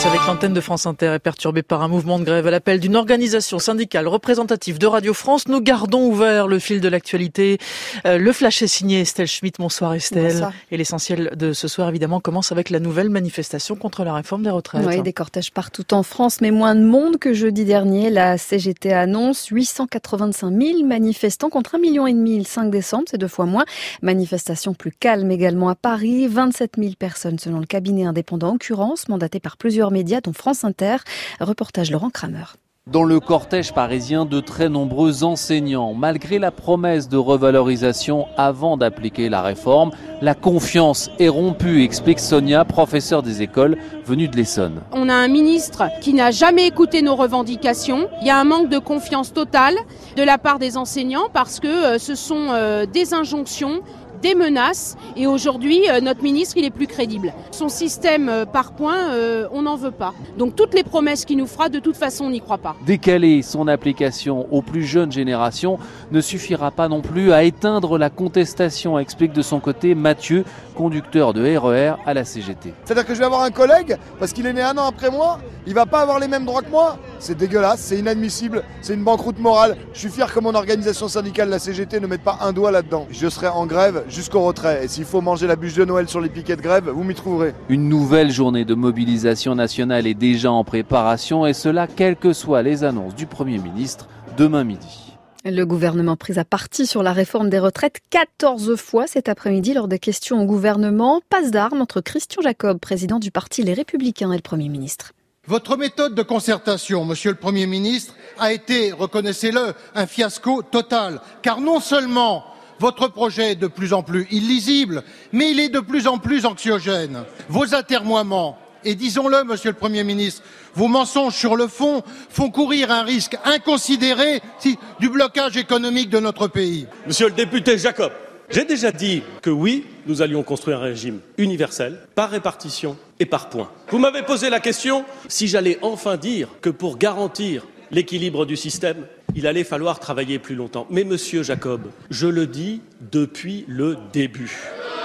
commence avec l'antenne de France Inter est perturbée par un mouvement de grève à l'appel d'une organisation syndicale représentative de Radio France. Nous gardons ouvert le fil de l'actualité. Le flash est signé Estelle Schmitt. Bonsoir Estelle. Bonsoir. Et l'essentiel de ce soir, évidemment, commence avec la nouvelle manifestation contre la réforme des retraites. Oui, des cortèges partout en France, mais moins de monde que jeudi dernier. La CGT annonce 885 000 manifestants contre 1,5 million le 5 décembre, c'est 2 fois moins. Manifestation plus calme également à Paris. 27 000 personnes selon le cabinet indépendant Occurrence, mandaté par plusieurs médias dont France Inter. Reportage Laurent Kramer. Dans le cortège parisien, de très nombreux enseignants. Malgré la promesse de revalorisation avant d'appliquer la réforme, la confiance est rompue, explique Sonia, professeure des écoles venue de l'Essonne. On a un ministre qui n'a jamais écouté nos revendications. Il y a un manque de confiance totale de la part des enseignants parce que ce sont des injonctions, des menaces, et aujourd'hui notre ministre il est plus crédible. Son système par points, on n'en veut pas. Donc toutes les promesses qu'il nous fera, de toute façon on n'y croit pas. Décaler son application aux plus jeunes générations ne suffira pas non plus à éteindre la contestation, explique de son côté Mathieu, conducteur de RER à la CGT. C'est-à-dire que je vais avoir un collègue, parce qu'il est né 1 an après moi, il va pas avoir les mêmes droits que moi. C'est dégueulasse, c'est inadmissible, c'est une banqueroute morale. Je suis fier que mon organisation syndicale, la CGT, ne mette pas un doigt là-dedans. Je serai en grève jusqu'au retrait. Et s'il faut manger la bûche de Noël sur les piquets de grève, vous m'y trouverez. Une nouvelle journée de mobilisation nationale est déjà en préparation, et cela quelles que soient les annonces du Premier ministre demain midi. Le gouvernement pris à partie sur la réforme des retraites 14 fois cet après-midi lors des questions au gouvernement. Passe d'armes entre Christian Jacob, président du parti Les Républicains, et le Premier ministre. Votre méthode de concertation, monsieur le Premier ministre, a été, reconnaissez-le, un fiasco total. Car non seulement votre projet est de plus en plus illisible, mais il est de plus en plus anxiogène. Vos atermoiements, et disons-le, monsieur le Premier ministre, vos mensonges sur le fond font courir un risque inconsidéré du blocage économique de notre pays. Monsieur le député Jacob, j'ai déjà dit que oui, nous allions construire un régime universel, par répartition et par points. Vous m'avez posé la question si j'allais enfin dire que pour garantir l'équilibre du système, il allait falloir travailler plus longtemps. Mais monsieur Jacob, je le dis depuis le début.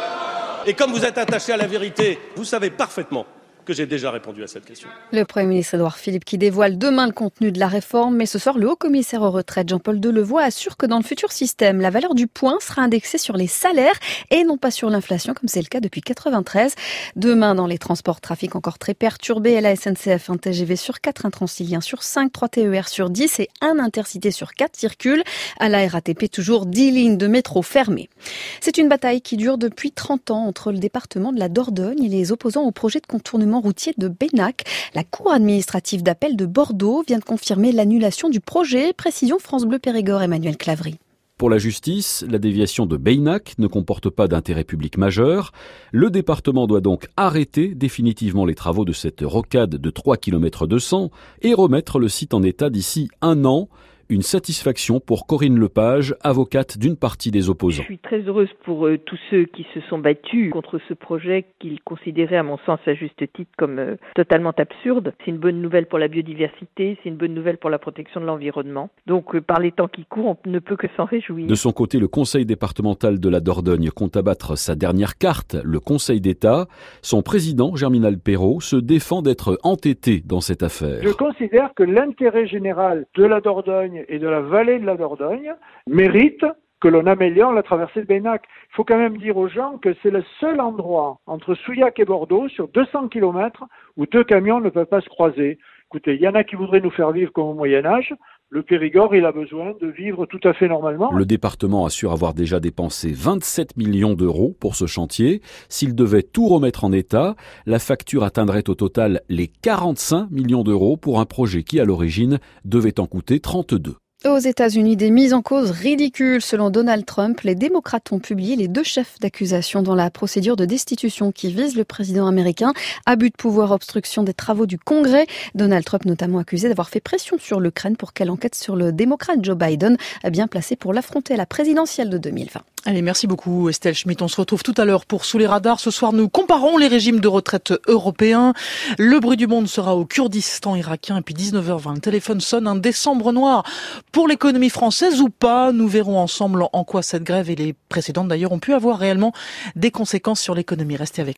Et comme vous êtes attaché à la vérité, vous savez parfaitement que j'ai déjà répondu à cette question. Le Premier ministre Édouard Philippe qui dévoile demain le contenu de la réforme, mais ce soir le haut-commissaire aux retraites Jean-Paul Delevoye assure que dans le futur système, la valeur du point sera indexée sur les salaires et non pas sur l'inflation comme c'est le cas depuis 1993. Demain, dans les transports, trafic encore très perturbé à la SNCF, un TGV sur 4, un Transilien sur 5, 3 TER sur 10 et un Intercité sur 4 circulent. À la RATP, toujours 10 lignes de métro fermées. C'est une bataille qui dure depuis 30 ans entre le département de la Dordogne et les opposants au projet de contournement routier de Benac. La Cour administrative d'appel de Bordeaux vient de confirmer l'annulation du projet. Précision France Bleu Périgord, Emmanuel Clavry. Pour la justice, la déviation de Benac ne comporte pas d'intérêt public majeur. Le département doit donc arrêter définitivement les travaux de cette rocade de 3 km 200 et remettre le site en état d'ici 1 an. Une satisfaction pour Corinne Lepage, avocate d'une partie des opposants. Je suis très heureuse pour tous ceux qui se sont battus contre ce projet qu'ils considéraient, à mon sens, à juste titre, comme totalement absurde. C'est une bonne nouvelle pour la biodiversité, c'est une bonne nouvelle pour la protection de l'environnement. Donc, par les temps qui courent, on ne peut que s'en réjouir. De son côté, le conseil départemental de la Dordogne compte abattre sa dernière carte, le Conseil d'État. Son président, Germinal Perrault, se défend d'être entêté dans cette affaire. Je considère que l'intérêt général de la Dordogne et de la vallée de la Dordogne mérite que l'on améliore la traversée de Benac. Il faut quand même dire aux gens que c'est le seul endroit entre Souillac et Bordeaux sur 200 km où 2 camions ne peuvent pas se croiser. Écoutez, il y en a qui voudraient nous faire vivre comme au Moyen-Âge. Le Périgord, il a besoin de vivre tout à fait normalement. Le département assure avoir déjà dépensé 27 millions d'euros pour ce chantier. S'il devait tout remettre en état, la facture atteindrait au total les 45 millions d'euros pour un projet qui, à l'origine, devait en coûter 32. Aux États-Unis, des mises en cause ridicules selon Donald Trump. Les démocrates ont publié les 2 chefs d'accusation dans la procédure de destitution qui vise le président américain. Abus de pouvoir, obstruction des travaux du Congrès. Donald Trump notamment accusé d'avoir fait pression sur l'Ukraine pour qu'elle enquête sur le démocrate Joe Biden, bien placé pour l'affronter à la présidentielle de 2020. Allez, merci beaucoup Estelle Schmitt. On se retrouve tout à l'heure pour Sous les radars. Ce soir, nous comparons les régimes de retraite européens. Le bruit du monde sera au Kurdistan irakien. Et puis 19h20, le téléphone sonne. Un décembre noir pour l'économie française ou pas. Nous verrons ensemble en quoi cette grève et les précédentes d'ailleurs ont pu avoir réellement des conséquences sur l'économie. Restez avec nous.